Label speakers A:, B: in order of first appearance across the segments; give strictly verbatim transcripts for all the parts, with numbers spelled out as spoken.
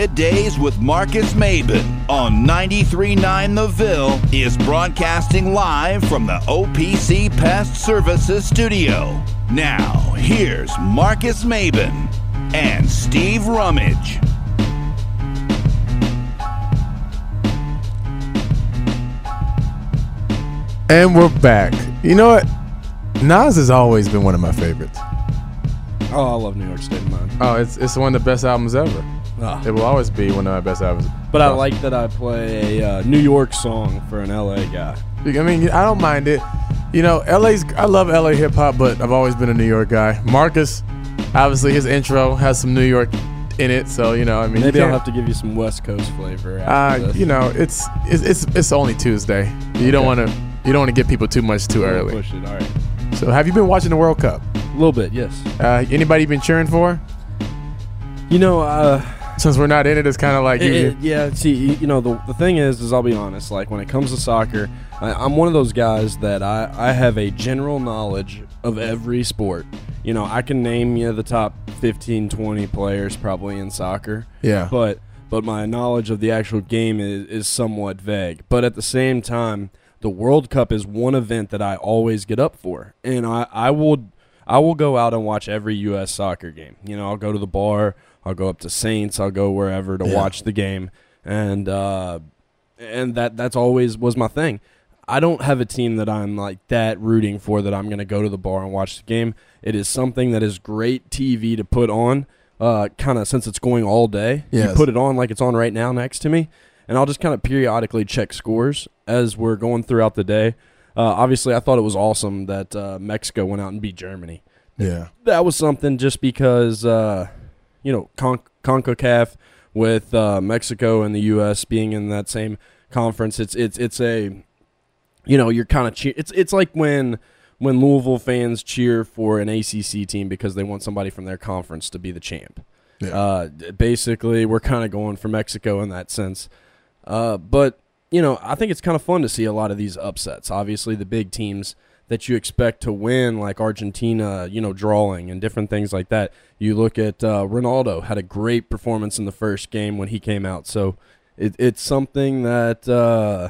A: Middays with Marcus Maben on ninety-three point nine The Ville is broadcasting live from the O P C Pest Services studio. Now, here's Marcus Maben and Steve Rummage.
B: And we're back. You know what? Nas has always been one of my favorites.
C: Oh, I love New York State of Mind.
B: Oh, it's it's one of the best albums ever.
C: Oh.
B: It will always be one of my best albums.
C: But I like that I play a uh, New York song for an L A guy.
B: I mean, I don't mind it. You know, L A's. I love L A hip hop, but I've always been a New York guy. Marcus, obviously, his intro has some New York in it, so you know, I mean,
C: maybe I'll have to give you some West Coast flavor. After
B: uh,
C: this.
B: You know, it's it's it's, it's only Tuesday. You okay. don't want to you don't want to get people too much too early.
C: Push it, all right.
B: So, have you been watching the World Cup?
C: A little bit, yes.
B: Uh, anybody you been cheering for?
C: You know, uh,
B: since we're not in it, it's kind of like
C: it,
B: you,
C: it, yeah. See, you know, the the thing is, is I'll be honest. Like when it comes to soccer, I, I'm one of those guys that I I have a general knowledge of every sport. You know, I can name you the top fifteen, twenty players probably in soccer.
B: Yeah.
C: But but my knowledge of the actual game is, is somewhat vague. But at the same time, the World Cup is one event that I always get up for, and I, I will I will go out and watch every U S soccer game. You know, I'll go to the bar, I'll go up to Saints, I'll go wherever to yeah. watch the game, and uh, and that that's always was my thing. I don't have a team that I'm like that rooting for that I'm going to go to the bar and watch the game. It is something that is great T V to put on, uh, kind of since it's going all day.
B: Yes.
C: You put it on like it's on right now next to me. And I'll just kind of periodically check scores as we're going throughout the day. Uh, obviously, I thought it was awesome that uh, Mexico went out and beat Germany.
B: Yeah.
C: That was something just because, uh, you know, Con- CONCACAF with uh, Mexico and the U S being in that same conference, it's it's it's a, you know, you're kind of cheer. It's it's like when when Louisville fans cheer for an A C C team because they want somebody from their conference to be the champ.
B: Yeah.
C: Uh, basically, we're kind of going for Mexico in that sense. Uh, but, you know, I think it's kind of fun to see a lot of these upsets. Obviously, the big teams that you expect to win, like Argentina, you know, drawing and different things like that. You look at uh, Ronaldo had a great performance in the first game when he came out. So it, it's something that uh,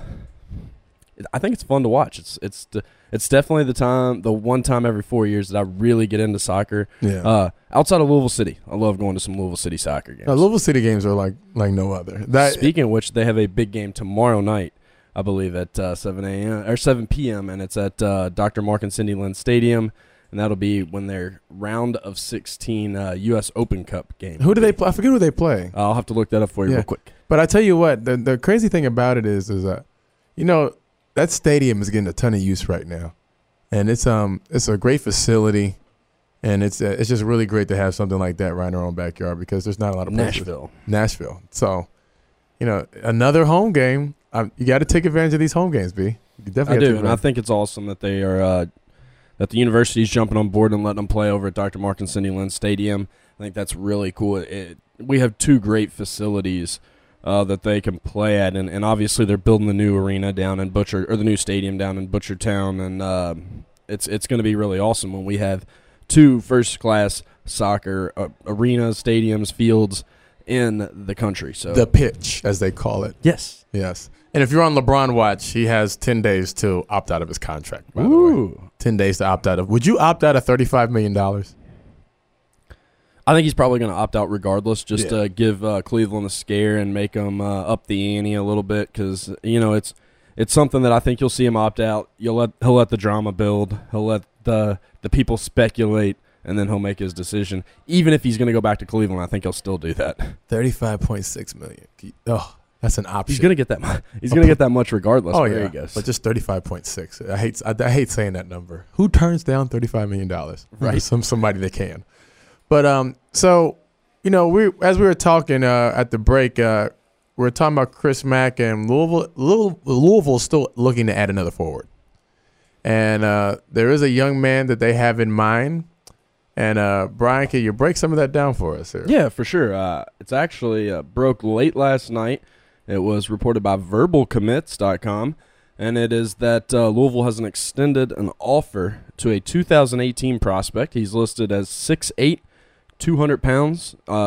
C: I think it's fun to watch. It's it's it's definitely the time, the one time every four years that I really get into soccer.
B: Yeah.
C: Uh, outside of Louisville City, I love going to some Louisville City soccer games.
B: No, Louisville City games are like like no other. That,
C: Speaking of which, they have a big game tomorrow night, I believe at uh, seven a.m. or seven p.m. and it's at uh, Doctor Mark and Cindy Lynn Stadium, and that'll be when their round of sixteen uh, U S Open Cup game.
B: Who do they play? I forget who they play.
C: I'll have to look that up for you
B: yeah.
C: real quick.
B: But I tell you what, the the crazy thing about it is, is that, you know, that stadium is getting a ton of use right now, and it's um it's a great facility, and it's uh, it's just really great to have something like that right in our own backyard because there's not a lot of places.
C: Nashville.
B: Nashville. So, you know, another home game. Um, you got to take advantage of these home games, B. You definitely
C: I do, and I think it's awesome that they are uh, that the university's jumping on board and letting them play over at Doctor Mark and Cindy Lynn Stadium. I think that's really cool. It, we have two great facilities Uh, that they can play at, and, and obviously they're building the new arena down in Butcher, or the new stadium down in Butchertown, and uh, it's it's going to be really awesome when we have two first-class soccer uh, arenas, stadiums, fields in the country. So
B: the pitch, as they call it.
C: Yes,
B: yes. And if you're on LeBron watch, he has ten days to opt out of his contract. By
C: Ooh.
B: the way, ten days to opt out of. Would you opt out of thirty-five million dollars?
C: I think he's probably going to opt out regardless, just
B: yeah.
C: to give uh, Cleveland a scare and make them uh, up the ante a little bit, because you know it's it's something that I think you'll see him opt out. You'll let he'll let the drama build. He'll let the the people speculate, and then he'll make his decision. Even if he's going to go back to Cleveland, I think he'll still do that.
B: Thirty-five point six million. Oh, that's an option.
C: He's going to get that. Mu- he's going to get that much regardless.
B: Oh
C: where
B: yeah,
C: he goes.
B: but just thirty-five point six. I hate I, I hate saying that number. Who turns down thirty-five million dollars?
C: Right,
B: some somebody that can. But um, so. You know, we as we were talking uh, at the break, uh, we were talking about Chris Mack and Louisville. Louisville Louisville's still looking to add another forward, and uh, there is a young man that they have in mind. And uh, Brian, can you break some of that down for us here?
C: Yeah, for sure. Uh, it's actually uh, broke late last night. It was reported by verbal commits dot com, and it is that uh, Louisville has an extended an offer to a two thousand eighteen prospect. He's listed as six eight. two hundred pounds, uh,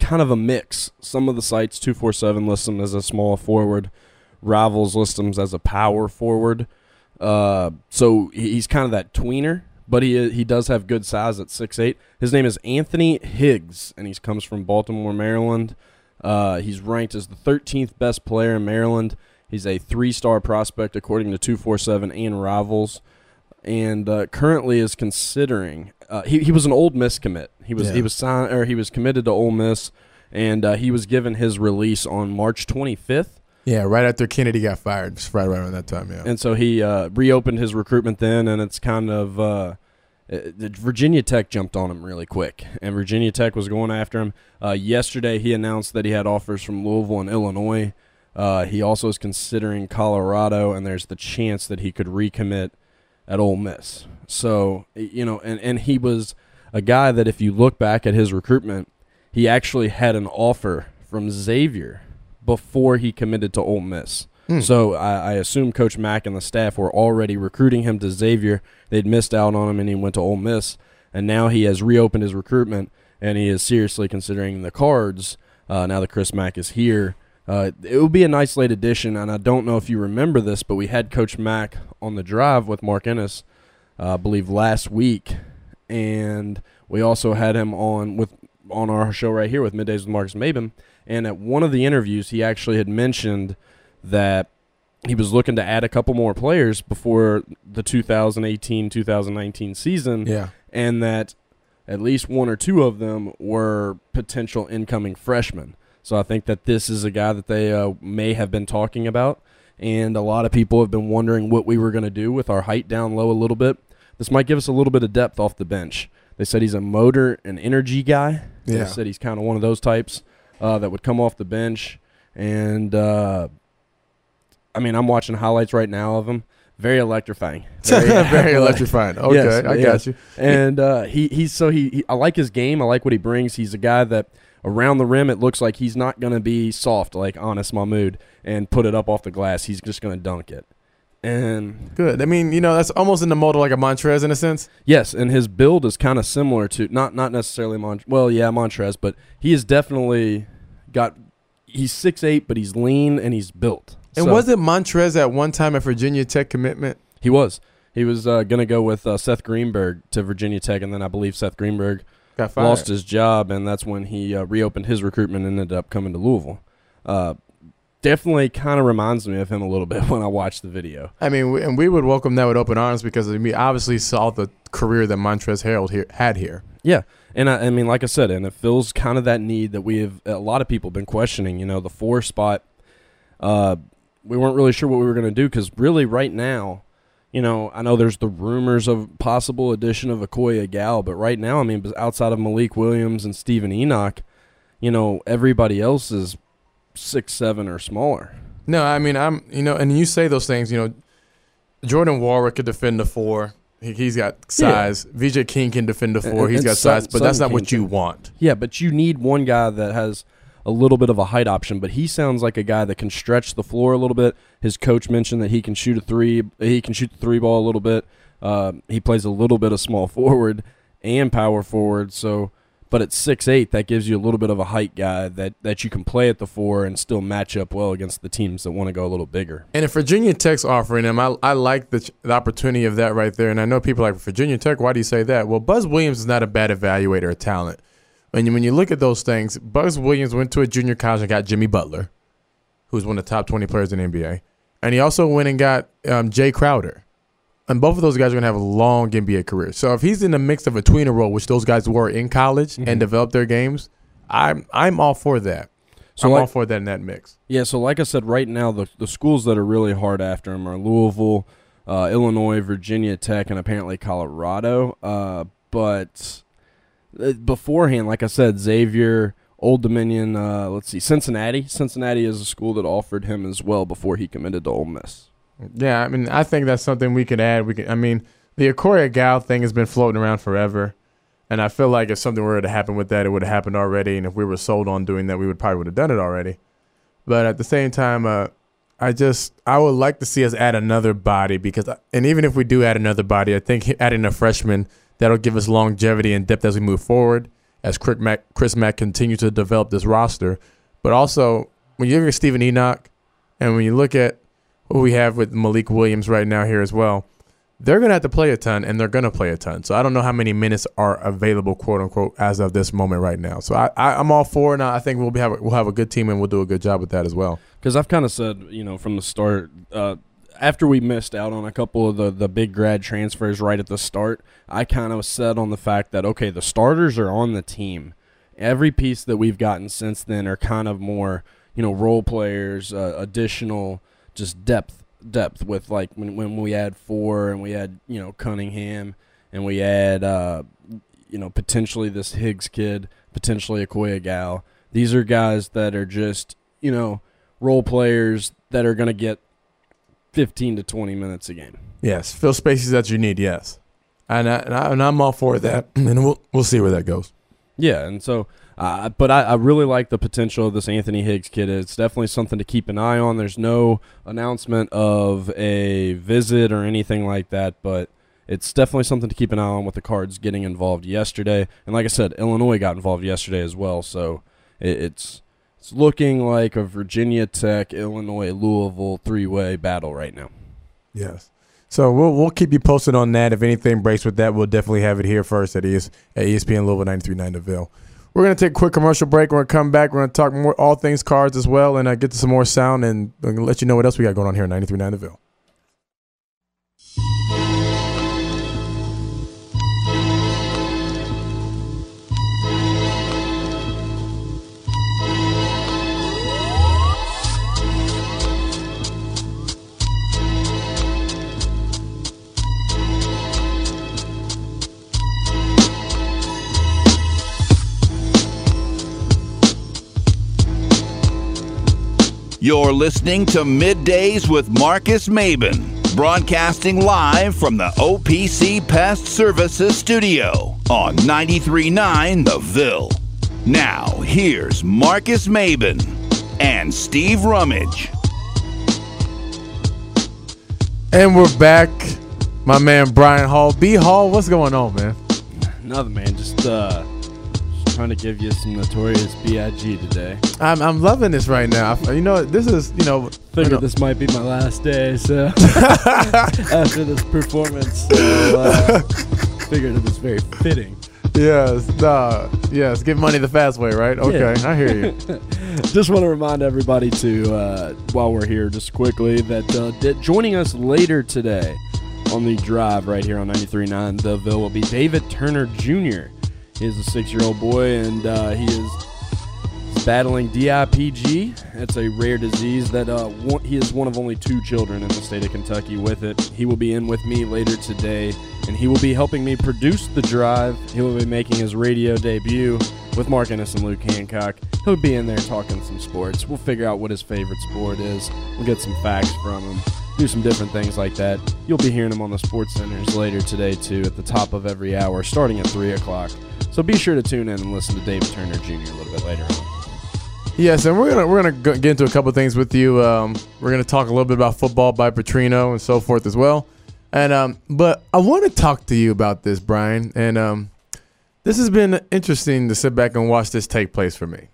C: kind of a mix. Some of the sites, two forty-seven lists him as a small forward. Rivals list him as a power forward. Uh, so he's kind of that tweener, but he he does have good size at six eight. His name is Anthony Higgs, and he comes from Baltimore, Maryland. Uh, he's ranked as the thirteenth best player in Maryland. He's a three-star prospect according to two forty-seven and Rivals, and uh, currently is considering. Uh, he he was an Ole Miss commit. He was
B: Yeah.
C: he was signed or he was committed to Ole Miss, and uh, he was given his release on March twenty-fifth.
B: Yeah, right after Kennedy got fired, just right around that time, yeah.
C: And so he uh, reopened his recruitment then, and it's kind of uh, the Virginia Tech jumped on him really quick, and Virginia Tech was going after him. Uh, yesterday, he announced that he had offers from Louisville and Illinois. Uh, he also is considering Colorado, and there's the chance that he could recommit at Ole Miss. So, you know, and, and he was a guy that if you look back at his recruitment, he actually had an offer from Xavier before he committed to Ole Miss. Hmm. So I, I assume Coach Mack and the staff were already recruiting him to Xavier. They'd missed out on him, and he went to Ole Miss. And now he has reopened his recruitment, and he is seriously considering the Cards uh, now that Chris Mack is here. Uh, it will be a nice late addition, and I don't know if you remember this, but we had Coach Mack on the drive with Mark Ennis, uh, I believe, last week. And we also had him on with on our show right here with Middays with Marcus Maben. And at one of the interviews, he actually had mentioned that he was looking to add a couple more players before the two thousand eighteen two thousand nineteen season,
B: Yeah.
C: and that at least one or two of them were potential incoming freshmen. So I think that this is a guy that they uh, may have been talking about, and a lot of people have been wondering what we were going to do with our height down low a little bit. This might give us a little bit of depth off the bench. They said he's a motor and energy guy.
B: Yeah.
C: They said he's kind of one of those types uh, that would come off the bench. And, uh, I mean, I'm watching highlights right now of him. Very electrifying.
B: Very,
C: Very
B: electrifying. Okay,
C: Yes,
B: I
C: yes.
B: got you.
C: And uh, he he's so he, he I like his game. I like what he brings. He's a guy that around the rim it looks like he's not going to be soft like Anis Mahmoud and put it up off the glass. He's just going to dunk it. And
B: Good. I mean, you know, that's almost in the mold of like a Montrez in a sense.
C: yes, and his build is kind of similar to not not necessarily Mont well, yeah, Montrez, but he is definitely got he's six eight, but he's lean and he's built.
B: And
C: So-
B: was it Montrez at one time at Virginia Tech commitment?
C: He was. He was uh, going to go with uh, Seth Greenberg to Virginia Tech, and then I believe Seth Greenberg
B: Got fired.
C: lost his job, and that's when he uh, reopened his recruitment and ended up coming to Louisville. Uh, definitely kind of reminds me of him a little bit when I watched the video.
B: I mean, we, and we would welcome that with open arms because we obviously saw the career that Montrez Harrell here, had here.
C: Yeah, and I, I mean, like I said, and it fills kind of that need that we have. A lot of people been questioning. You know, the four spot. Uh, we weren't really sure what we were going to do because really, right now, you know, I know there's the rumors of possible addition of Okoye Gal, but right now, I mean, outside of Malik Williams and Stephen Enoch, you know, everybody else is six seven or smaller.
B: No, I mean, I'm, you know, and you say those things, you know, Jordan Warwick could defend the four. He, he's got size. Yeah. V J King can defend the four.
C: And,
B: he's
C: and
B: got
C: Sutton,
B: size, but that's
C: Sutton
B: not what
C: King
B: you
C: too.
B: want.
C: Yeah, but you need one guy that has a little bit of a height option, but he sounds like a guy that can stretch the floor a little bit. His coach mentioned that he can shoot a three. He can shoot the three ball a little bit. Uh, he plays a little bit of small forward and power forward. So, but at six eight, that gives you a little bit of a height guy that, that you can play at the four and still match up well against the teams that want to go a little bigger.
B: And if Virginia Tech's offering him, I, I like the, the opportunity of that right there. And I know people are like, Virginia Tech, why do you say that? Well, Buzz Williams is not a bad evaluator of talent. And when you look at those things, Buzz Williams went to a junior college and got Jimmy Butler, who's one of the top twenty players in the N B A. And he also went and got um, Jay Crowder. And both of those guys are going to have a long N B A career. So if he's in the mix of a tweener role, which those guys were in college, mm-hmm. and developed their games, I'm I'm all for that. So I'm like, all for that in that mix.
C: Yeah, so like I said, right now the the schools that are really hard after him are Louisville, uh, Illinois, Virginia Tech, and apparently Colorado. Uh, but beforehand, like I said, Xavier, Old Dominion, uh, let's see, Cincinnati. Cincinnati is a school that offered him as well before he committed to Ole Miss.
B: Yeah, I mean, I think that's something we could add. We can, I mean, the Okoye Gal thing has been floating around forever, and I feel like if something were to happen with that, it would have happened already. And if we were sold on doing that, we would probably would have done it already. But at the same time, uh, I just I would like to see us add another body because, and even if we do add another body, I think adding a freshman that'll give us longevity and depth as we move forward. as Chris Mack, Chris Mack continues to develop this roster. But also, when you look at Stephen Enoch and when you look at what we have with Malik Williams right now here as well, they're going to have to play a ton, and they're going to play a ton. So I don't know how many minutes are available, quote unquote, as of this moment right now. So I, I, I'm all for it, and I think we'll be have a, we'll have a good team, and we'll do a good job with that as well.
C: Because I've kind of said, you know, from the start, uh, after we missed out on a couple of the, the big grad transfers right at the start, I kind of said on the fact that, okay, the starters are on the team. Every piece that we've gotten since then are kind of more, you know, role players, uh, additional just depth. depth with like when when we had four and we had, you know, Cunningham and we had uh you know, potentially this Higgs kid, potentially Okoye Gal. These are guys that are just, you know, role players that are going to get fifteen to twenty minutes a game.
B: Yes, fill spaces that you need, yes. And, I, and, I, and I'm all for that, and we'll we'll see where that goes.
C: Yeah, and so Uh, but I, I really like the potential of this Anthony Higgs kid. It's definitely something to keep an eye on. There's no announcement of a visit or anything like that, but it's definitely something to keep an eye on with the Cards getting involved yesterday. And like I said, Illinois got involved yesterday as well, so it, it's it's looking like a Virginia Tech, Illinois, Louisville three-way battle right now.
B: Yes. So we'll we'll keep you posted on that. If anything breaks with that, we'll definitely have it here first at, ES, at E S P N Louisville ninety-three point nine The Ville. We're going to take a quick commercial break. We're going to come back. We're going to talk more all things Cards as well and uh, get to some more sound and uh, let you know what else we got going on here at ninety-three point nine The Ville.
A: You're listening to Middays with Marcus Maben, broadcasting live from the O P C Pest Services studio on ninety-three point nine The Ville. Now, here's Marcus Maben and Steve Rummage.
B: And we're back. My man Brian Hall. B. Hall, what's going on, man?
C: Nothing, man. Just, uh, just trying to give you some Notorious B I G today.
B: I'm I'm loving this right now. You know, this is, you know.
C: Figured
B: you know.
C: this might be my last day, so after this performance, so, uh, figured it was very fitting.
B: Yes, uh, yes, get money the fast way, right? Okay,
C: Yeah.
B: I hear you.
C: Just want to remind everybody to, uh, while we're here, just quickly, that, uh, that joining us later today on the drive right here on ninety-three point nine The Ville will be David Turner Junior He is a six-year-old boy, and uh, he is battling D I P G. It's a rare disease that uh, one, he is one of only two children in the state of Kentucky with it. He will be in with me later today, and he will be helping me produce the drive. He will be making his radio debut with Mark Ennis and Luke Hancock. He'll be in there talking some sports. We'll figure out what his favorite sport is. We'll get some facts from him, do some different things like that. You'll be hearing him on the Sports Centers later today, too, at the top of every hour, starting at three o'clock. So be sure to tune in and listen to David Turner Junior a little bit later on.
B: Yes, and we're gonna we're gonna go- get into a couple things with you. Um, we're gonna talk a little bit about football by Petrino and so forth as well. And um, but I want to talk to you about this, Brian. And um, this has been interesting to sit back and watch this take place for me.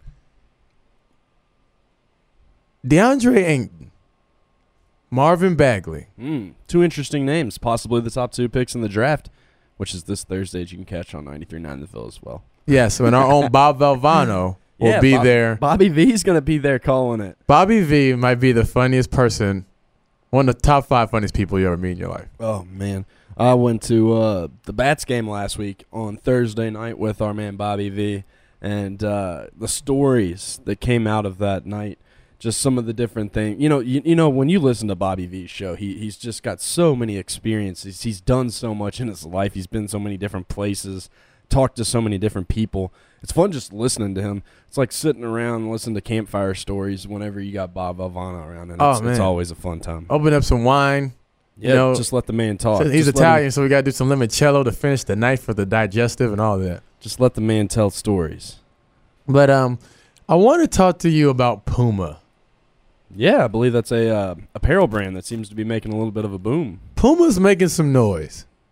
B: DeAndre Ayton, Marvin Bagley.
C: Mm, two interesting names, possibly the top two picks in the draft, which is this Thursday. You can catch on ninety-three point nine The Ville as well.
B: Yeah, so and our own Bob Valvano will
C: yeah,
B: be
C: Bob,
B: there.
C: Bobby V's going to be there calling it.
B: Bobby V might be the funniest person, one of the top five funniest people you ever meet in your life.
C: Oh, man. I went to uh, the Bats game last week on Thursday night with our man Bobby V, and uh, the stories that came out of that night, just some of the different things. You know, you, you know, when you listen to Bobby V's show, he he's just got so many experiences. He's done so much in his life. He's been so many different places, talked to so many different people. It's fun just listening to him. It's like sitting around and listening to campfire stories whenever you got Bob Valvano around, and
B: Oh,
C: it's,
B: man.
C: it's always a fun time.
B: Open up some wine.
C: Yeah,
B: you know,
C: just let the man talk.
B: So he's
C: Just let
B: Italian,
C: him-
B: so we got to do some limoncello to finish the night for the digestive and all that.
C: Just let the man tell stories.
B: But um, I want to talk to you about Puma.
C: Yeah, I believe that's a uh, apparel brand that seems to be making a little bit of a boom.
B: Puma's making some noise.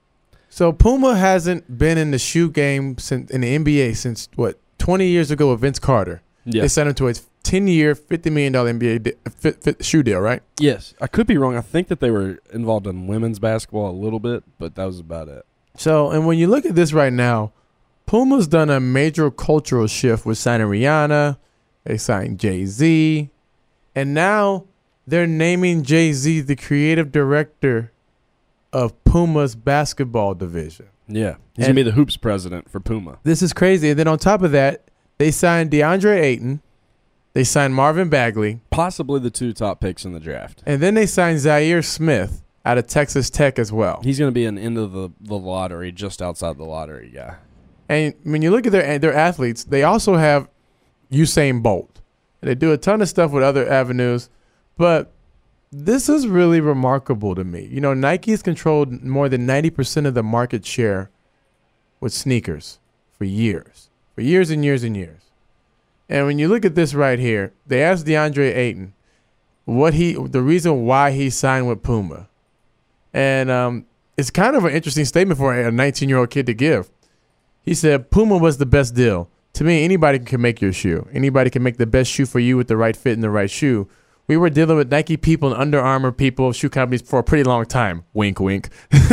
B: So Puma hasn't been in the shoe game since in the N B A since what twenty years ago with Vince Carter.
C: Yeah.
B: They signed him to a ten-year, fifty million dollars N B A di- fit, fit shoe deal, right?
C: Yes. I could be wrong. I think that they were involved in women's basketball a little bit, but that was about it.
B: So, and when you look at this right now, Puma's done a major cultural shift with signing Rihanna. They signed Jay-Z. And now they're naming Jay-Z the creative director of Puma's basketball division.
C: Yeah. He's
B: And-
C: going to be the hoops president for Puma.
B: This is crazy. And then on top of that, they signed DeAndre Ayton. They signed Marvin Bagley.
C: Possibly the two top picks in the draft.
B: And then they signed Zaire Smith out of Texas Tech as well.
C: He's going to be an end of the, the lottery, just outside the lottery guy.
B: And when you look at their their athletes, they also have Usain Bolt. They do a ton of stuff with other avenues, but this is really remarkable to me. You know, Nike's controlled more than ninety percent of the market share with sneakers for years, for years and years and years. And when you look at this right here, they asked DeAndre Ayton what he, the reason why he signed with Puma. And um, it's kind of an interesting statement for a nineteen-year-old kid to give. He said, Puma was the best deal. To me, anybody can make your shoe. Anybody can make the best shoe for you with the right fit and the right shoe. We were dealing with Nike people and Under Armour people, shoe companies for a pretty long time. Wink, wink.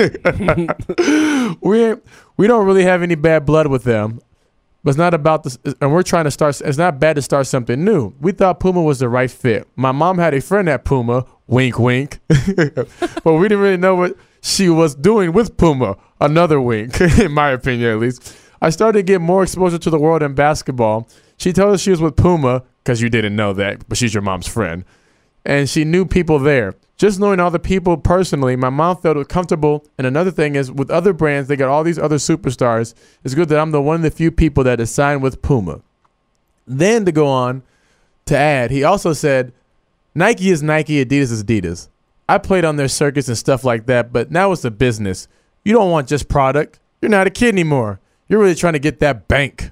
B: we we don't really have any bad blood with them. But it's not about this, and we're trying to start. It's not bad to start something new. We thought Puma was the right fit. My mom had a friend at Puma. Wink, wink. But we didn't really know what she was doing with Puma. Another wink, in my opinion, at least. I started to get more exposure to the world in basketball. She told us she was with Puma because you didn't know that, but she's your mom's friend. And she knew people there. Just knowing all the people personally, my mom felt comfortable. And another thing is, with other brands, they got all these other superstars. It's good that I'm the one of the few people that is signed with Puma. Then to go on to add, he also said, Nike is Nike, Adidas is Adidas. I played on their circuits and stuff like that, but now it's a business. You don't want just product. You're not a kid anymore. You're really trying to get that bank.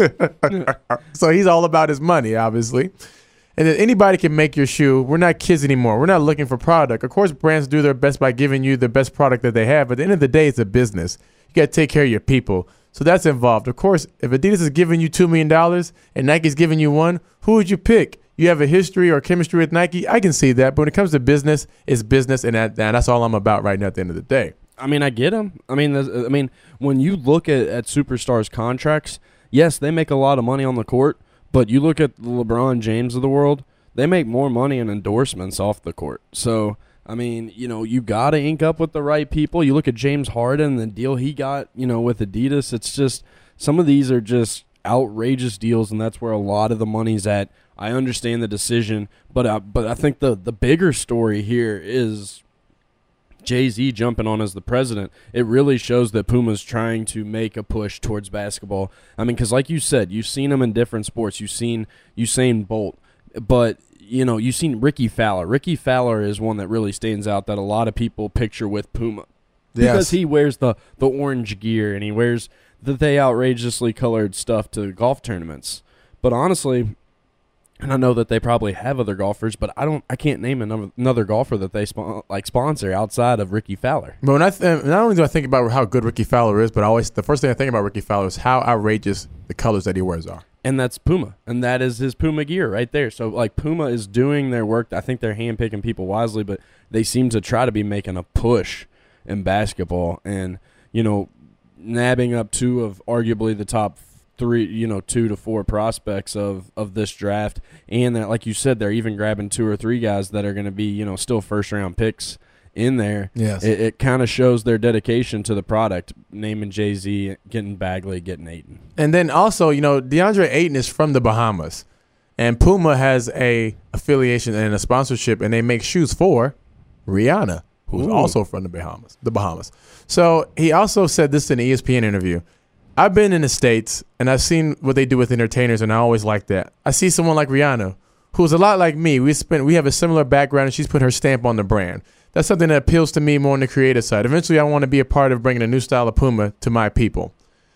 B: So he's all about his money, obviously. And that anybody can make your shoe. We're not kids anymore. We're not looking for product. Of course, brands do their best by giving you the best product that they have. But at the end of the day, it's a business. You got to take care of your people. So that's involved. Of course, if Adidas is giving you two million dollars and Nike's giving you one, who would you pick? You have a history or chemistry with Nike? I can see that. But when it comes to business, it's business. And, that, and that's all I'm about right now at the end of the day.
C: I mean, I get him. I mean, I mean, when you look at, at superstars' contracts, yes, they make a lot of money on the court. But you look at the LeBron James of the world, they make more money in endorsements off the court. So, I mean, you know, you got to ink up with the right people. You look at James Harden, the deal he got, you know, with Adidas. It's just some of these are just outrageous deals, and that's where a lot of the money's at. I understand the decision, but I, but I think the, the bigger story here is Jay-Z jumping on as the president. It really shows that Puma's trying to make a push towards basketball. I mean, because like you said, you've seen him in different sports. You've seen Usain Bolt. But, you know, you've seen Ricky Fowler. Ricky Fowler is one that really stands out that a lot of people picture with Puma. Because
B: Yes.
C: he wears the, the orange gear and he wears the they outrageously colored stuff to golf tournaments. But honestly, and I know that they probably have other golfers, but I don't. I can't name another, another golfer that they spo- like sponsor outside of Ricky Fowler.
B: But when I th- not only do I think about how good Ricky Fowler is, but I always the first thing I think about Ricky Fowler is how outrageous the colors that he wears are.
C: And that's Puma, and that is his Puma gear right there. So, like, Puma is doing their work. I think they're handpicking people wisely, but they seem to try to be making a push in basketball and, you know, nabbing up two of arguably the top three, you know, two to four prospects of, of this draft. And, that, like you said, they're even grabbing two or three guys that are going to be, you know, still first-round picks in there.
B: Yes.
C: It, it kind of shows their dedication to the product, naming Jay-Z, getting Bagley, getting Ayton.
B: And then also, you know, DeAndre Ayton is from the Bahamas, and Puma has a affiliation and a sponsorship, and they make shoes for Rihanna, who's
C: Ooh.
B: also from the Bahamas. The Bahamas. So he also said this in an E S P N interview. I've been in the States, and I've seen what they do with entertainers, and I always like that. I see someone like Rihanna, who's a lot like me. We spent, we have a similar background, and she's put her stamp on the brand. That's something that appeals to me more on the creative side. Eventually, I want to be a part of bringing a new style of Puma to my people.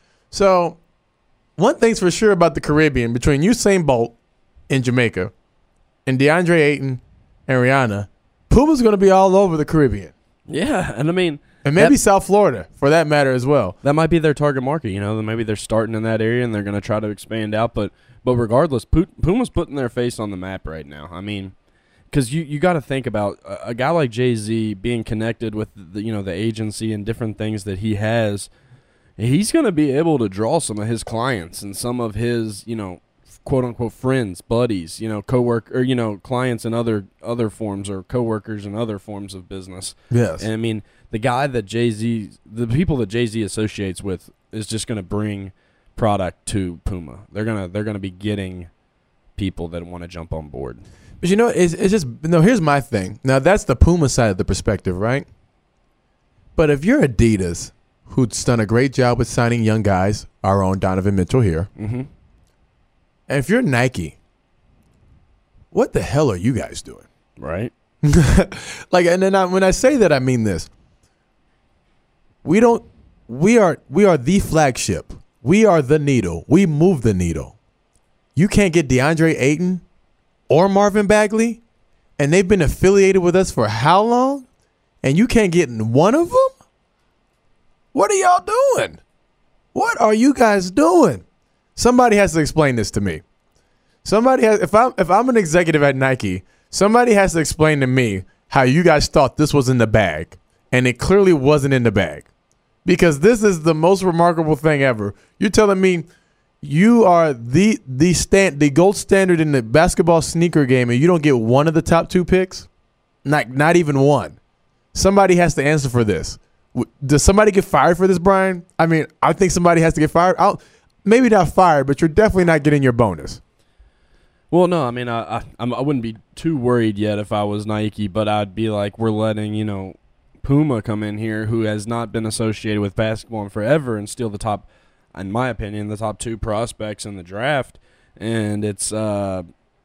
B: So, one thing's for sure about the Caribbean, between Usain Bolt in Jamaica and DeAndre Ayton and Rihanna, Puma's going to be all over the Caribbean.
C: Yeah, and I mean,
B: And maybe
C: that,
B: South Florida, for that matter, as well.
C: That might be their target market. You know, maybe they're starting in that area and they're going to try to expand out. But but regardless, Puma's putting their face on the map right now. I mean, because you, you got to think about a, a guy like Jay-Z being connected with the, you know, the agency and different things that he has. He's going to be able to draw some of his clients and some of his, you know, quote unquote friends, buddies, you know, coworker, or you know, clients in other other forms, or coworkers in other forms of business.
B: Yes.
C: And I mean, the guy that Jay-Z, the people that Jay-Z associates with, is just going to bring product to Puma. They're gonna they're gonna be getting people that want to jump on board.
B: But you know, it's it's just no. Here's my thing. Now that's the Puma side of the perspective, right? But if you're Adidas, who's done a great job with signing young guys, our own Donovan Mitchell here.
C: Mm-hmm.
B: And if you're Nike, what the hell are you guys doing?
C: Right.
B: Like, and then I, when I say that, I mean this. We don't. We are. We are the flagship. We are the needle. We move the needle. You can't get DeAndre Ayton or Marvin Bagley, and they've been affiliated with us for how long? And you can't get one of them? What are y'all doing? What are you guys doing? Somebody has to explain this to me. Somebody has. If I'm if I'm an executive at Nike, somebody has to explain to me how you guys thought this was in the bag, and it clearly wasn't in the bag, because this is the most remarkable thing ever. You're telling me you are the the stand the gold standard in the basketball sneaker game, and you don't get one of the top two picks, not not even one. Somebody has to answer for this. Does somebody get fired for this, Brian? I mean, I think somebody has to get fired. I'll, maybe not fired, but you're definitely not getting your bonus.
C: Well, no, I mean, I, I I wouldn't be too worried yet if I was Nike, but I'd be like, we're letting, you know, Puma come in here, who has not been associated with basketball in forever, and steal the top, in my opinion, the top two prospects in the draft. And it's, uh,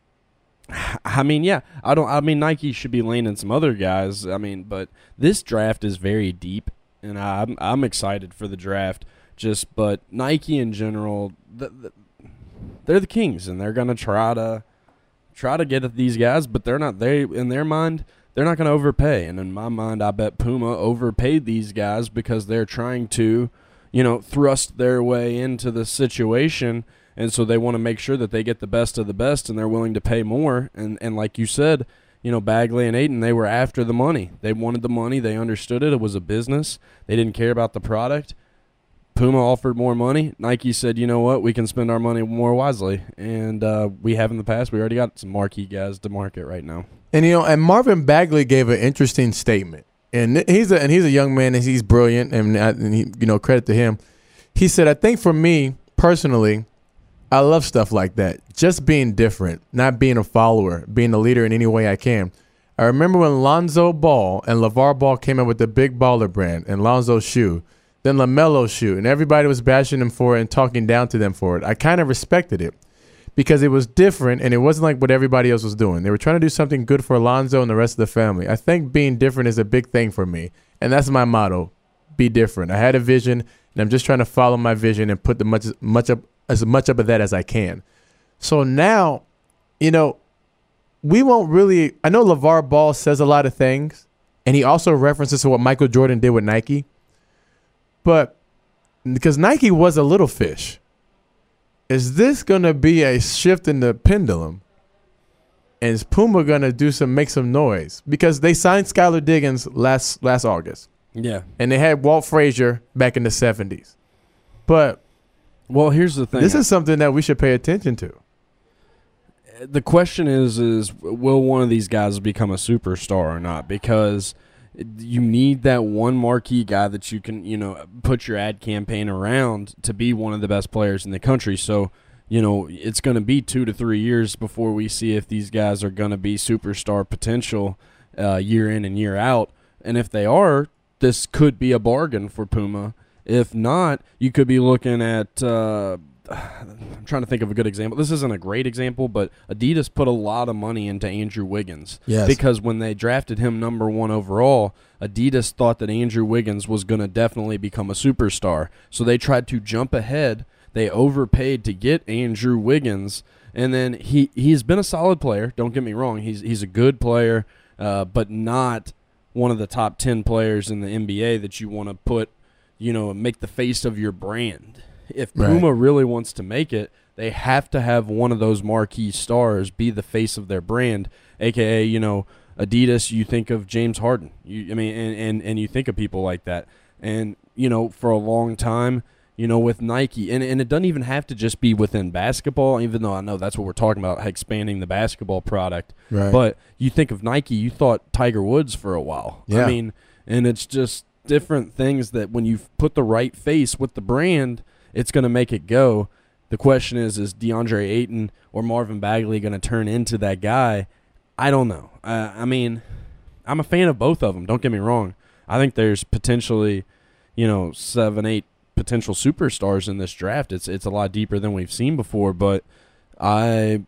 C: I mean, yeah, I don't. I mean, Nike should be landing some other guys. I mean, but this draft is very deep, and I'm I'm excited for the draft. Just, but Nike in general, the, the, they're the kings, and they're gonna try to try to get at these guys, but they're not. They in their mind, they're not gonna overpay, and in my mind, I bet Puma overpaid these guys because they're trying to, you know, thrust their way into the situation, and so they want to make sure that they get the best of the best, and they're willing to pay more. And and like you said, you know, Bagley and Ayton, they were after the money. They wanted the money. They understood it. It was a business. They didn't care about the product. Puma offered more money. Nike said, you know what, we can spend our money more wisely. And uh, we have in the past. We already got some marquee guys to market right now.
B: And, you know, and Marvin Bagley gave an interesting statement. And he's a, and he's a young man, and he's brilliant, and, and he, you know, credit to him. He said, I think for me, personally, I love stuff like that. Just being different, not being a follower, being a leader in any way I can. I remember when Lonzo Ball and LeVar Ball came up with the Big Baller brand and Lonzo's shoe, then LaMelo's shoe, and everybody was bashing them for it and talking down to them for it. I kind of respected it because it was different, and it wasn't like what everybody else was doing. They were trying to do something good for Lonzo and the rest of the family. I think being different is a big thing for me, and that's my motto, be different. I had a vision, and I'm just trying to follow my vision and put the much, much up, as much up of that as I can. So now, you know, we won't really – I know LeVar Ball says a lot of things, and he also references to what Michael Jordan did with Nike. But because Nike was a little fish, is this going to be a shift in the pendulum? And is Puma going to do some make some noise? Because they signed Skylar Diggins last last August.
C: Yeah.
B: And they had Walt Frazier back in the seventies. But
C: well, here's the thing.
B: This is something that we should pay attention to.
C: The question is, is will one of these guys become a superstar or not? Because you need that one marquee guy that you can, you know, put your ad campaign around to be one of the best players in the country. So, you know, it's going to be two to three years before we see if these guys are going to be superstar potential uh, year in and year out. And if they are, this could be a bargain for Puma. If not, you could be looking at uh, – I'm trying to think of a good example. This isn't a great example, but Adidas put a lot of money into Andrew Wiggins.
B: Yes.
C: Because when they drafted him number one overall, Adidas thought that Andrew Wiggins was going to definitely become a superstar. So they tried to jump ahead. They overpaid to get Andrew Wiggins, and then he he's been a solid player. Don't get me wrong. He's he's a good player, uh, but not one of the top ten players in the N B A that you want to put, you know, make the face of your brand. If Puma right. really wants to make it, they have to have one of those marquee stars be the face of their brand, a k a, you know, Adidas, you think of James Harden. You, I mean, and, and, and you think of people like that. And, you know, for a long time, you know, with Nike, and, and it doesn't even have to just be within basketball, even though I know that's what we're talking about, expanding the basketball product.
B: Right.
C: But you think of Nike, you thought Tiger Woods for a while.
B: Yeah.
C: I mean, and it's just different things that when you put the right face with the brand, it's going to make it go. The question is, is DeAndre Ayton or Marvin Bagley going to turn into that guy? I don't know. Uh, I mean, I'm a fan of both of them. Don't get me wrong. I think there's potentially, you know, seven, eight potential superstars in this draft. It's it's a lot deeper than we've seen before, but I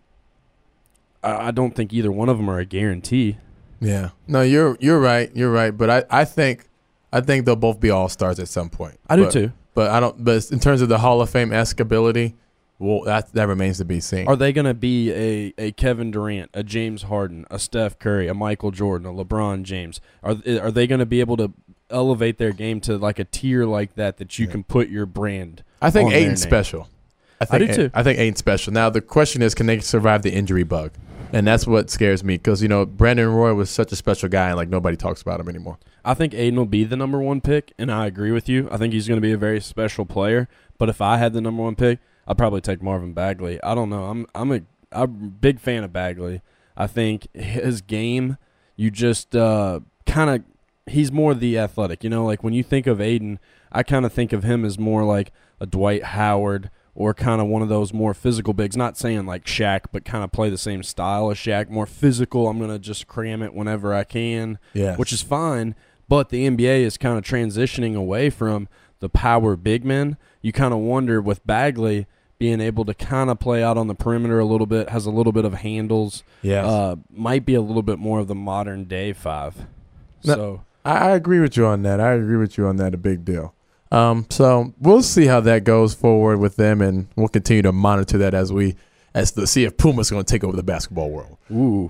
C: I don't think either one of them are a guarantee.
B: Yeah. No, you're you're right. You're right. But I, I think I think they'll both be all stars at some point.
C: I
B: but,
C: do too.
B: But I don't. But in terms of the Hall of Fame-esque ability, well, that that remains to be seen.
C: Are they going to be a, a Kevin Durant, a James Harden, a Steph Curry, a Michael Jordan, a LeBron James? Are are they going to be able to elevate their game to like a tier like that that you yeah. can put your brand?
B: I think
C: on
B: Ayton's special. I, think
C: I do too.
B: I think Ayton's special. Now the question is, can they survive the injury bug? And that's what scares me because you know Brandon Roy was such a special guy and like nobody talks about him anymore.
C: I think Ayton will be the number one pick, and I agree with you. I think he's going to be a very special player. But if I had the number one pick, I'd probably take Marvin Bagley. I don't know. I'm I'm a I'm a big fan of Bagley. I think his game, you just uh, kind of he's more the athletic. You know, like when you think of Ayton, I kind of think of him as more like a Dwight Howard or kind of one of those more physical bigs. Not saying like Shaq, but kind of play the same style as Shaq. More physical. I'm gonna just cram it whenever I can.
B: Yeah,
C: which is fine. But the N B A is kind of transitioning away from the power big men. You kind of wonder with Bagley being able to kind of play out on the perimeter a little bit, has a little bit of handles.
B: Yeah,
C: uh, might be a little bit more of the modern day five.
B: No,
C: so
B: I, I agree with you on that. I agree with you on that. A big deal. Um, so we'll see how that goes forward with them, and we'll continue to monitor that as we as to see if Puma's going to take over the basketball world.
C: Ooh,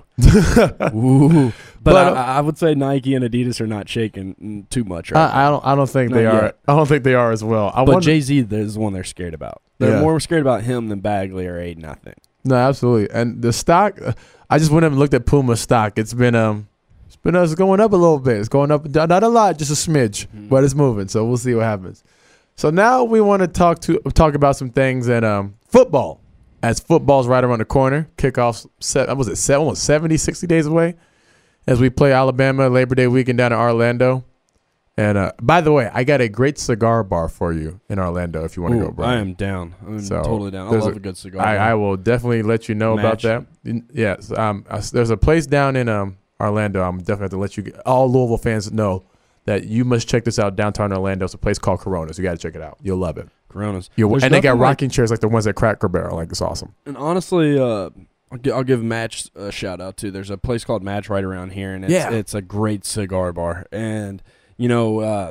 C: ooh. But,
B: but
C: I, I would say Nike and Adidas are not shaking too much right
B: I, I don't. I don't think
C: Not
B: they
C: yet.
B: are. I don't think they are as well. I
C: but
B: wonder,
C: Jay-Z is the one they're scared about. They're
B: Yeah.
C: more scared about him than Bagley or Ayton, I think.
B: No, absolutely. And the stock, I just went up and looked at Puma's stock. It's been um, it's been uh, it's going up a little bit. It's going up, not a lot, just a smidge,
C: Mm-hmm.
B: but it's moving. So we'll see what happens. So now we want to talk to talk about some things at um football. As football's right around the corner, kickoff's set. Was it seven, almost seventy, sixty days away? As we play Alabama Labor Day weekend down in Orlando. And uh, by the way, I got a great cigar bar for you in Orlando if you want to
C: Ooh,
B: go, Brian.
C: I am down. I'm
B: So,
C: totally down. I
B: there's
C: love
B: a-
C: a, good cigar.
B: I, I will definitely let you know about
C: Match.
B: that. Yes, um, uh, there's a place down in um Orlando. I'm definitely have to let you get, all Louisville fans know that you must check this out downtown Orlando. It's a place called Coronas. You got to check it out. You'll love it.
C: Coronas.
B: You'll,
C: There's
B: and they got
C: nothing like-
B: rocking chairs like the ones at Cracker Barrel. Like it's awesome.
C: And honestly, uh, I'll, gi- I'll give Match a shout out too. There's a place called Match right around here, and it's,
B: Yeah.
C: it's a great cigar bar. And you know, uh,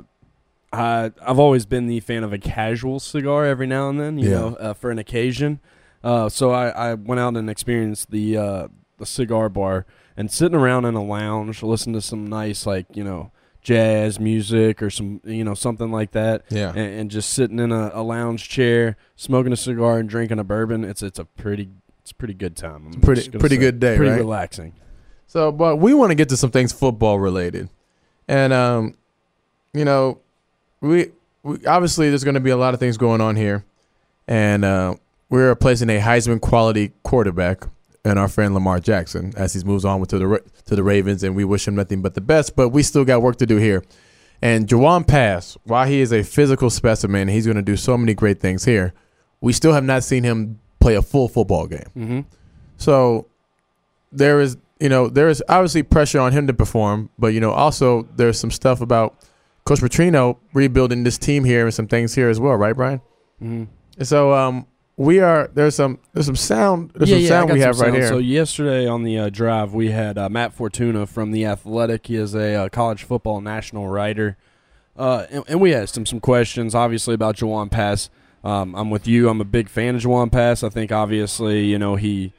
C: I I've always been the fan of a casual cigar every now and then. You
B: Yeah.
C: know, uh, for an occasion. Uh, so I, I went out and experienced the uh, the cigar bar and sitting around in a lounge, listen to some nice like you know jazz music or some you know something like that.
B: Yeah.
C: and, and just sitting in a, a lounge chair, smoking a cigar and drinking a bourbon. It's it's a pretty it's a pretty good time. I'm
B: Pretty
C: just gonna
B: pretty
C: say.
B: good day,
C: Pretty
B: right?
C: relaxing.
B: So, but we want to get to some things football related, and um, you know, we, we obviously there's going to be a lot of things going on here, and uh, we're replacing a Heisman quality quarterback and our friend Lamar Jackson as he moves on to the Ra- to the Ravens, and we wish him nothing but the best. But we still got work to do here. And Jawan Pass, while he is a physical specimen, he's going to do so many great things here. We still have not seen him play a full football game.
C: Mm-hmm.
B: So there is, you know, there is obviously pressure on him to perform, but you know, also there's some stuff about Coach Petrino rebuilding this team here and some things here as well, right, Brian?
C: Mm-hmm.
B: And so um, we are there's some there's some sound there's
C: yeah,
B: some
C: yeah,
B: sound
C: I got
B: we
C: some
B: have right
C: sound.
B: here.
C: So yesterday on the uh, drive, we had uh, Matt Fortuna from The Athletic. He is a uh, college football national writer. Uh, and, and we asked him some questions, obviously, about Jawan Pass. Um, I'm with you. I'm a big fan of Jawan Pass. I think, obviously, you know, he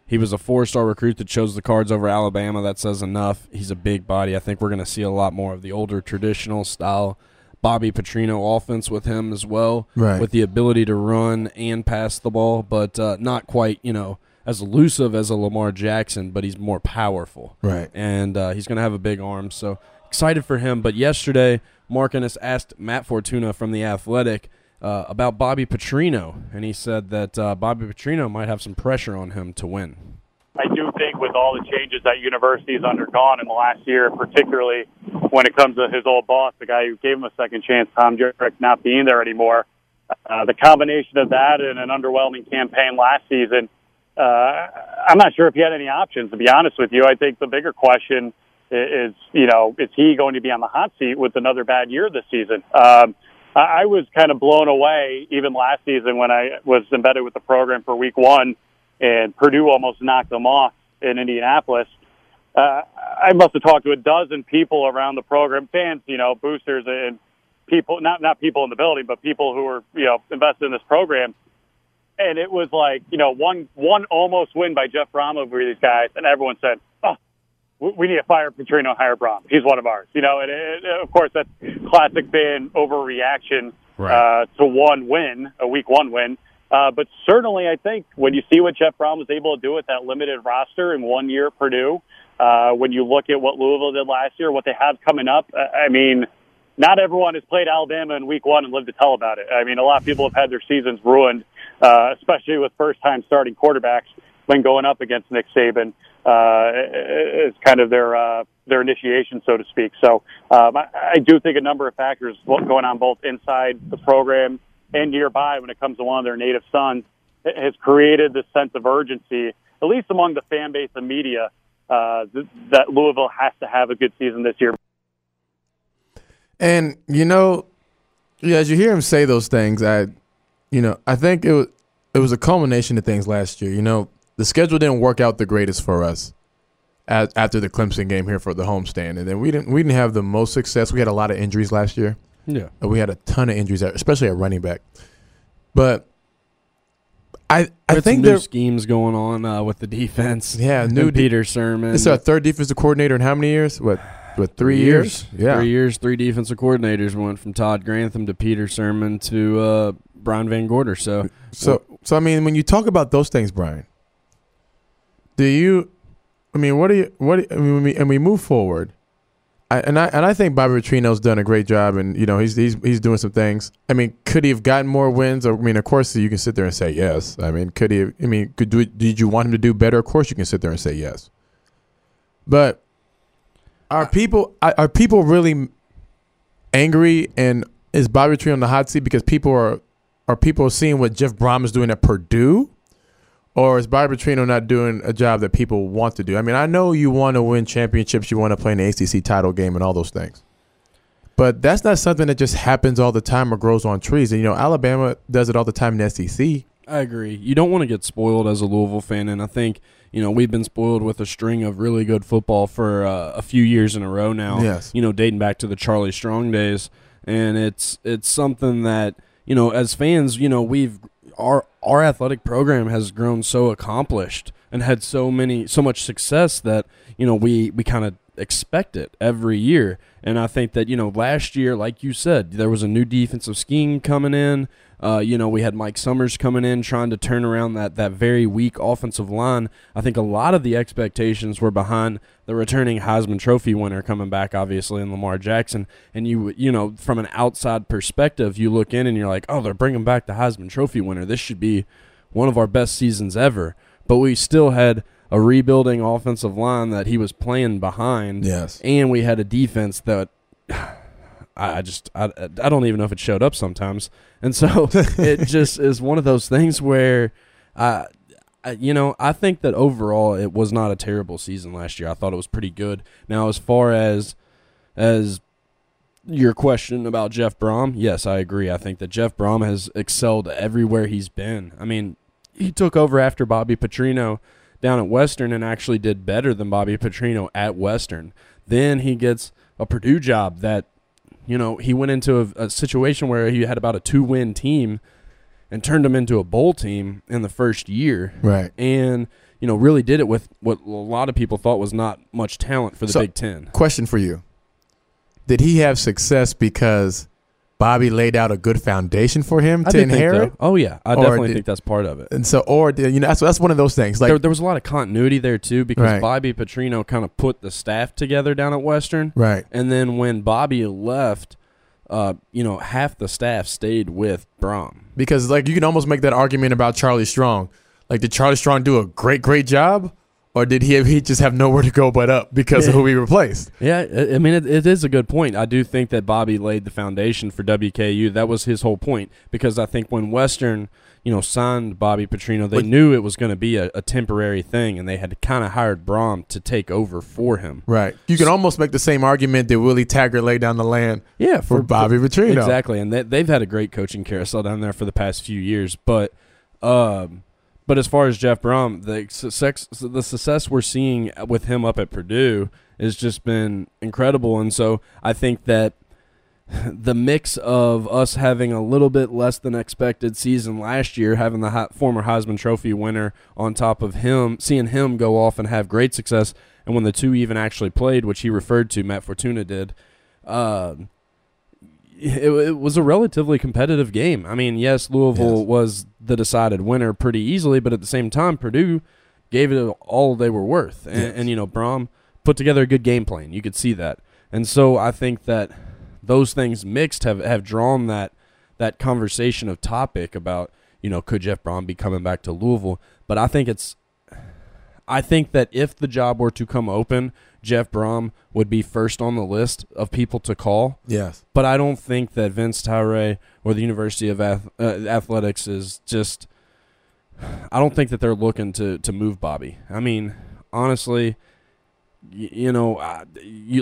C: He was a four-star recruit that chose the Cards over Alabama. That says enough. He's a big body. I think we're going to see a lot more of the older traditional style Bobby Petrino offense with him as well,
B: right,
C: with the ability to run and pass the ball, but uh, not quite, you know, as elusive as a Lamar Jackson, but he's more powerful.
B: Right.
C: And uh, he's going to have a big arm, so excited for him. But yesterday, Mark Ennis asked Matt Fortuna from The Athletic uh, about Bobby Petrino, and he said that uh, Bobby Petrino might have some pressure on him to win.
D: I do think with all the changes that university has undergone in the last year, particularly when it comes to his old boss, the guy who gave him a second chance, Tom Jurek, not being there anymore, uh, the combination of that and an underwhelming campaign last season, uh, I'm not sure if he had any options, to be honest with you. I think the bigger question is, you know, is he going to be on the hot seat with another bad year this season? Um, I was kind of blown away even last season when I was embedded with the program for week one and Purdue almost knocked them off in Indianapolis. Uh, I must have talked to a dozen people around the program, fans, you know, boosters and people, not, not people in the building, but people who were, you know, invested in this program. And it was like, you know, one, one almost win by Jeff Brom over these guys. And everyone said, oh, we need to fire Petrino and hire Brom. He's one of ours, you know, and it, of course that's classic fan overreaction, right, uh, to one win, a week one win. Uh, but certainly I think when you see what Jeff Brom was able to do with that limited roster in one year at Purdue, uh, when you look at what Louisville did last year, what they have coming up, I mean, not everyone has played Alabama in week one and lived to tell about it. I mean, a lot of people have had their seasons ruined, uh, especially with first-time starting quarterbacks when going up against Nick Saban. Uh, it's kind of their uh, their initiation, so to speak. So um, I, I do think a number of factors going on both inside the program and nearby when it comes to one of their native sons has created this sense of urgency, at least among the fan base and media, uh, th- that Louisville has to have a good season this year.
B: And, you know, yeah, as you hear him say those things, I, you know, I think it was, it was a culmination of things last year. You know, the schedule didn't work out the greatest for us as, after the Clemson game here for the homestand. And then we didn't we didn't have the most success. We had a lot of injuries last year.
C: Yeah.
B: We had a ton of injuries, especially at running back. But I I
C: With
B: think
C: some new
B: there
C: schemes going on uh, with the defense.
B: Yeah, new
C: de- Peter Sirmon.
B: It's our third defensive coordinator in how many years? What? What, three, three years?
C: years?
B: Yeah.
C: Three years, three defensive coordinators. We went from Todd Grantham to Peter Sirmon to uh, Brian Van Gorder. So,
B: so, so I mean, when you talk about those things, Brian, do you? I mean, what do you? What? Do you, I mean, when we, and we move forward, I, and I and I think Bobby Petrino's done a great job, and you know, he's he's he's doing some things. I mean, could he have gotten more wins? Or, I mean, of course, you can sit there and say yes. I mean, could he? Have, I mean, could do, did you want him to do better? Of course, you can sit there and say yes. But Are people are people really angry, and is Bobby Petrino on the hot seat because people are are people seeing what Jeff Brom is doing at Purdue, or is Bobby Petrino not doing a job that people want to do? I mean, I know you want to win championships, you want to play in the A C C title game and all those things, but that's not something that just happens all the time or grows on trees. And you know, Alabama does it all the time in the S E C.
C: I agree. You don't want to get spoiled as a Louisville fan, and I think, you know, we've been spoiled with a string of really good football for uh, a few years in a row now.
B: Yes.
C: You know, dating back to the Charlie Strong days, and it's it's something that, you know, as fans, you know, we've our our athletic program has grown so accomplished and had so many so much success that, you know, we we kind of expect it every year. And I think that, you know, last year, like you said, there was a new defensive scheme coming in. Uh, you know, we had Mike Summers coming in trying to turn around that, that very weak offensive line. I think a lot of the expectations were behind the returning Heisman Trophy winner coming back, obviously, in Lamar Jackson. And, you you know, from an outside perspective, you look in and you're like, oh, they're bringing back the Heisman Trophy winner. This should be one of our best seasons ever. But we still had a rebuilding offensive line that he was playing behind.
B: Yes.
C: And we had a defense that I just I, I don't even know if it showed up sometimes. And so it just is one of those things where, I, I, you know, I think that overall it was not a terrible season last year. I thought it was pretty good. Now, as far as as your question about Jeff Brom, yes, I agree. I think that Jeff Brom has excelled everywhere he's been. I mean, he took over after Bobby Petrino down at Western and actually did better than Bobby Petrino at Western. Then he gets a Purdue job that, you know, he went into a, a situation where he had about a two-win team and turned them into a bowl team in the first year.
B: Right.
C: And, you know, really did it with what a lot of people thought was not much talent for the
B: So,
C: Big Ten.
B: Question for you. Did he have success because Bobby laid out a good foundation for him
C: I
B: to
C: did think
B: inherit?
C: so. Oh, yeah. I
B: Or
C: definitely
B: did-
C: think that's part of it.
B: And so, or, did- you know, that's, that's one of those things. Like,
C: There, there was a lot of continuity there, too, because
B: Right.
C: Bobby Petrino kind of put the staff together down at Western.
B: right.
C: And then when Bobby left, uh, you know, half the staff stayed with Brom.
B: Because, like, you can almost make that argument about Charlie Strong. Like, did Charlie Strong do a great, great job? Or did he he just have nowhere to go but up because of who he replaced?
C: Yeah, I I mean, it, it is a good point. I do think that Bobby laid the foundation for W K U. That was his whole point, because I think when Western, you know, signed Bobby Petrino, they
B: But-
C: knew it was going to be a, a temporary thing, and they had kind of hired Brom to take over for him.
B: Right. You can almost make the same argument that Willie Taggart laid down the land
C: Yeah,
B: for Bobby Petrino.
C: Exactly, and they, they've had a great coaching carousel down there for the past few years. But, um, but as far as Jeff Brom, the success, the success we're seeing with him up at Purdue has just been incredible. And so I think that the mix of us having a little bit less than expected season last year, having the He- former Heisman Trophy winner on top of him, seeing him go off and have great success, and when the two even actually played, which he referred to, Matt Fortuna did, uh, it, it was a relatively competitive game. I mean, yes, Louisville
B: Yes.
C: was the decided winner pretty easily, but at the same time, Purdue gave it all they were worth. And,
B: Yes.
C: and you know, Brom put together a good game plan. You could see that. And so I think that those things mixed have, have drawn that that conversation of topic about, you know, could Jeff Brom be coming back to Louisville? But I think it's I think that if the job were to come open, Jeff Brom would be first on the list of people to call.
B: Yes.
C: But I don't think that Vince Tyre or the University of Ath- uh, Athletics is just – I don't think that they're looking to, to move Bobby. I mean, honestly, you, you know, I, you,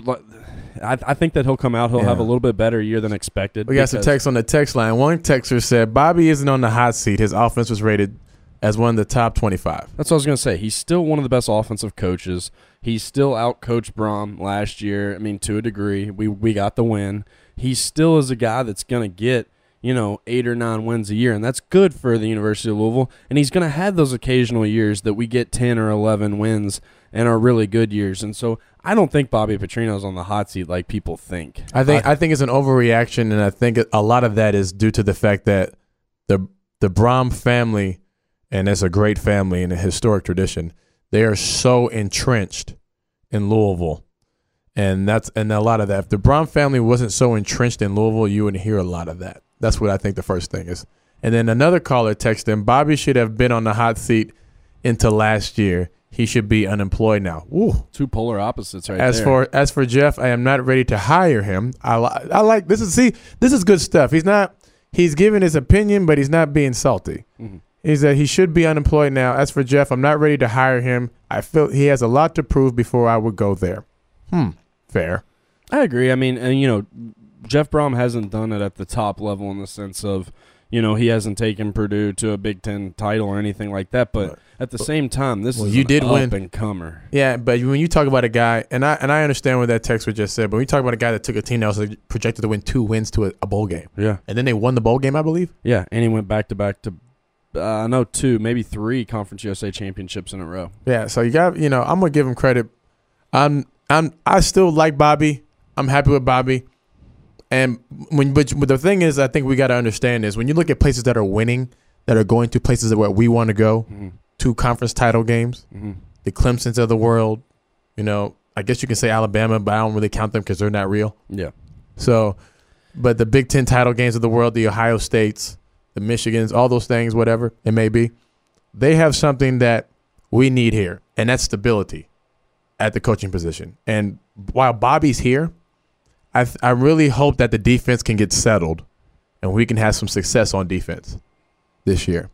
C: I, I think that he'll come out. He'll
B: Yeah.
C: have a little bit better year than expected.
B: We got some
C: because-
B: text on the text line. One texter said, Bobby isn't on the hot seat. His offense was rated as one of the top twenty-five.
C: That's what I was going to say. He's still one of the best offensive coaches. He still outcoached Brom last year. I mean, to a degree. We we got the win. He still is a guy that's going to get, you know, eight or nine wins a year, and that's good for the University of Louisville. And he's going to have those occasional years that we get ten or eleven wins and are really good years. And so I don't think Bobby Petrino's on the hot seat like people think.
B: I think I, think it's an overreaction, and I think a lot of that is due to the fact that the the Brom family, and it's a great family and a historic tradition, they are so entrenched in Louisville. And that's and a lot of that. If the Brom family wasn't so entrenched in Louisville, you wouldn't hear a lot of that. That's what I think the first thing is. And then another caller texted him, Bobby should have been on the hot seat into last year. He should be unemployed now. Ooh.
C: Two polar opposites right
B: As
C: there.
B: for as for Jeff, I am not ready to hire him. I li- I like this is see this is good stuff. He's not he's giving his opinion, but he's not being salty.
C: Mhm.
B: Is that he should be unemployed now. As for Jeff, I'm not ready to hire him. I feel he has a lot to prove before I would go there. Hmm. Fair.
C: I agree. I mean, and you know, Jeff Brom hasn't done it at the top level in the sense of, you know, he hasn't taken Purdue to a Big Ten title or anything like that. But
B: Right.
C: at the same time, this
B: Well,
C: is
B: you
C: an
B: did win.
C: up and comer.
B: Yeah, but when you talk about a guy, and I and I understand what that texter just said, but when you talk about a guy that took a team that was like, projected to win two wins to a, a bowl game,
C: Yeah,
B: and then they won the bowl game, I believe.
C: yeah, and he went back to back to, uh, I know two, maybe three Conference U S A championships in a row.
B: Yeah, so you got you know I'm gonna give him credit. I'm I'm I still like Bobby. I'm happy with Bobby. And when but, but the thing is, I think we got to understand is when you look at places that are winning, that are going to places where we want to go,
C: Mm-hmm.
B: to conference title games,
C: Mm-hmm.
B: the Clemsons of the world, you know, I guess you can say Alabama, but I don't really count them because they're not real.
C: Yeah,
B: So, but the Big Ten title games of the world, the Ohio States, the Michigans, all those things, whatever it may be, they have something that we need here, and that's stability at the coaching position. And while Bobby's here, I th- I really hope that the defense can get settled and we can have some success on defense this year.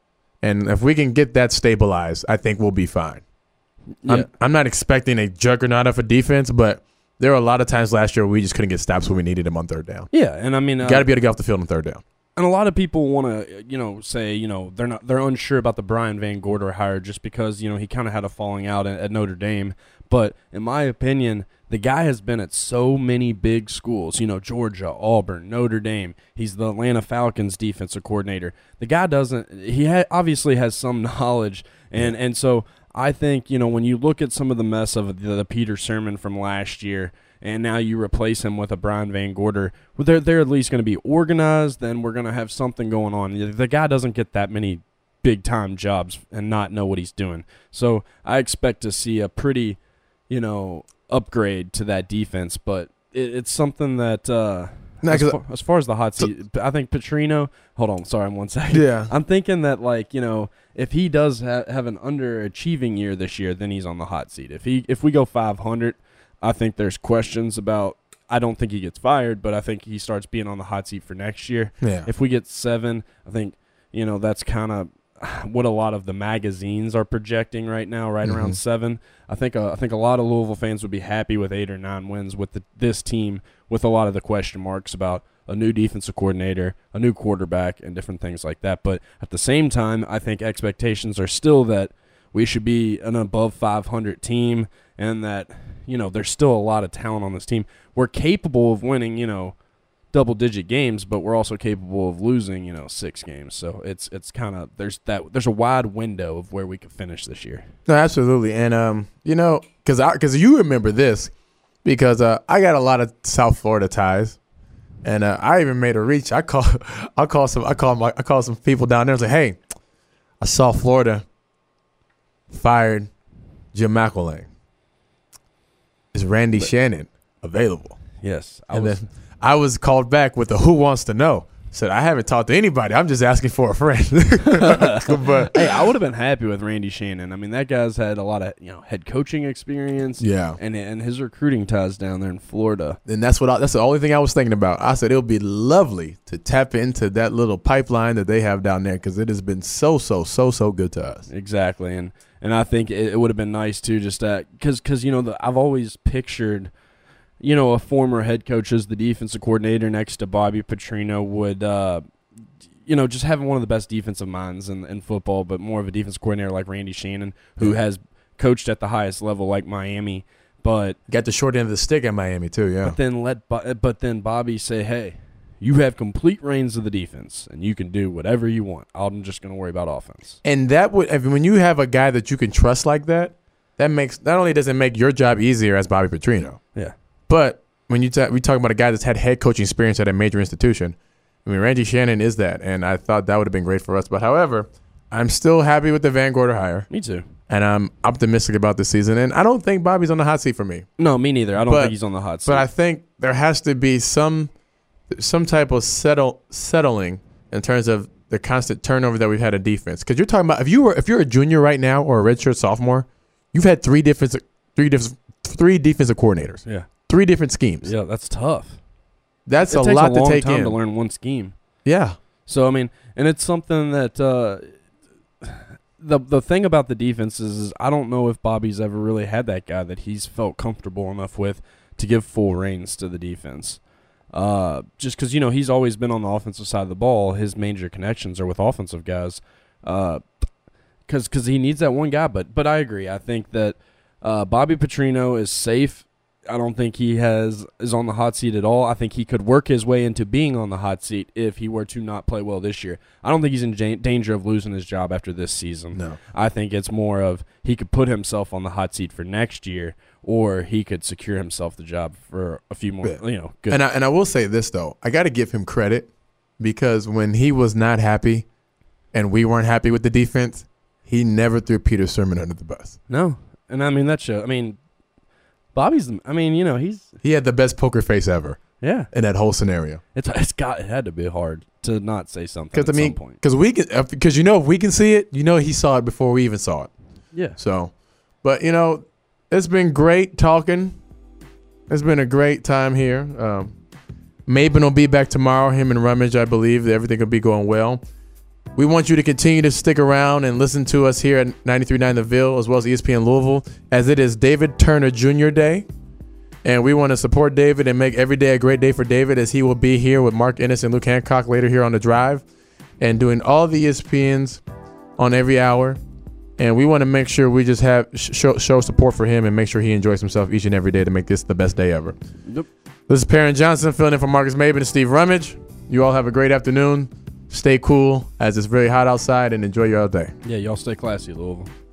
B: And if we can get that stabilized, I think we'll be fine.
C: yeah.
B: I'm, I'm not expecting a juggernaut of a defense, but there were a lot of times last year where we just couldn't get stops when we needed them on third down.
C: yeah. And I mean, uh,
B: Got to be able to get off the field on third down.
C: and a lot of people want to, you know, say, you know, they're not, they're unsure about the Brian Van Gorder hire just because, you know, he kind of had a falling out at, at Notre Dame. But in my opinion, the guy has been at so many big schools, you know, Georgia, Auburn, Notre Dame. He's the Atlanta Falcons defensive coordinator. The guy doesn't, he ha- obviously has some knowledge. And, and so I think, you know, when you look at some of the mess of the, the Peter Sermon from last year, and now you replace him with a Brian Van Gorder, well, they're, they're at least going to be organized, then we're going to have something going on. The guy doesn't get that many big-time jobs and not know what he's doing. So I expect to see a pretty, you know, upgrade to that defense, but it, it's something that uh, – As far, as far as the hot seat, I think Petrino. Hold on, sorry, one second.
B: Yeah,
C: I'm thinking that, like, you know, if he does ha- have an underachieving year this year, then he's on the hot seat. If he if we go five hundred, I think there's questions about. I don't think he gets fired, but I think he starts being on the hot seat for next year.
B: Yeah.
C: If we get seven, I think, you know, that's kind of what a lot of the magazines are projecting right now, right mm-hmm. around seven. I think uh, I think a lot of Louisville fans would be happy with eight or nine wins with the, this team, with a lot of the question marks about a new defensive coordinator, a new quarterback, and different things like that. But at the same time, I think expectations are still that we should be an above five hundred team, and that, you know, there's still a lot of talent on this team. We're capable of winning, you know, double-digit games, but we're also capable of losing, you know, six games. So it's it's kind of there's that there's a wide window of where we could finish this year.
B: No, absolutely, and um, you know, because I because you remember this, because uh, I got a lot of South Florida ties, and uh, I even made a reach. I call I call some I call my I call some people down there and say, hey, I saw Florida fired Jim McElwain. Is Randy but, Shannon available?
C: Yes, I
B: and
C: was.
B: Then, I was called back with the who wants to know. Said, I haven't talked to anybody. I'm just asking for a friend.
C: But hey, I would have been happy with Randy Shannon. I mean, that guy's had a lot of, you know, head coaching experience.
B: Yeah.
C: And and his recruiting ties down there in Florida.
B: And that's what I, that's the only thing I was thinking about. I said it would be lovely to tap into that little pipeline that they have down there, because it has been so, so, so, so good to us.
C: Exactly. And and I think it, it would have been nice, too, just that – because, you know, the, I've always pictured – you know, a former head coach as the defensive coordinator next to Bobby Petrino would, uh, you know, just having one of the best defensive minds in, in football, but more of a defensive coordinator like Randy Shannon, who has coached at the highest level like Miami, but
B: got the short end of the stick at Miami too. Yeah,
C: but then let, but then Bobby say, hey, you have complete reins of the defense, and you can do whatever you want. I'm just going to worry about offense.
B: And that would, I mean, when you have a guy that you can trust like that, that makes not only does it make your job easier as Bobby Petrino.
C: Yeah.
B: But when you ta- we talk about a guy that's had head coaching experience at a major institution, I mean, Randy Shannon is that, and I thought that would have been great for us. But however, I'm still happy with the Van Gorder hire.
C: Me too.
B: And I'm optimistic about this season. And I don't think Bobby's on the hot seat for me.
C: No, me neither. I don't
B: but,
C: think he's on the hot seat.
B: But I think there has to be some some type of settle settling in terms of the constant turnover that we've had in defense. Because you're talking about if you were if you're a junior right now or a redshirt sophomore, you've had three different three different three defensive coordinators.
C: Yeah.
B: Three different schemes.
C: Yeah, that's tough.
B: That's
C: it
B: a
C: takes
B: lot
C: a long
B: to take
C: time
B: in
C: to learn one scheme.
B: Yeah.
C: So I mean, and it's something that uh, the the thing about the defense is, is I don't know if Bobby's ever really had that guy that he's felt comfortable enough with to give full reins to the defense. Uh, just because, you know, he's always been on the offensive side of the ball. His major connections are with offensive guys. Uh, because because he needs that one guy. But but I agree. I think that uh, Bobby Petrino is safe. I don't think he has is on the hot seat at all. I think he could work his way into being on the hot seat if he were to not play well this year. I don't think he's in j- danger of losing his job after this season.
B: No.
C: I think it's more of he could put himself on the hot seat for next year, or he could secure himself the job for a few more,
B: yeah.
C: you know, good.
B: And I, and I will say this, though. I got to give him credit, because when he was not happy and we weren't happy with the defense, he never threw Peter Sermon under the bus.
C: No. And I mean, that show, I mean, Bobby's, I mean, you know, he's.
B: He had the best poker face ever.
C: Yeah.
B: In that whole scenario.
C: It's it's got it had to be hard to not say something at
B: I mean,
C: some point.
B: Because we can, because you know, if we can see it, you know, he saw it before we even saw it.
C: Yeah.
B: So, but you know, it's been great talking. It's been a great time here. Um, Maben will be back tomorrow. Him and Rummage, I believe everything will be going well. We want you to continue to stick around and listen to us here at ninety-three point nine The Ville, as well as E S P N Louisville, as it is David Turner Junior Day. And we want to support David and make every day a great day for David, as he will be here with Mark Ennis and Luke Hancock later here on The Drive and doing all the E S P Ns on every hour. And we want to make sure we just have show, show support for him and make sure he enjoys himself each and every day to make this the best day ever.
C: Yep.
B: This is Perrin Johnson filling in for Marcus Maben and Steve Rummage. You all have a great afternoon. Stay cool as it's very hot outside, and enjoy your day.
C: Yeah, y'all stay classy, Louisville.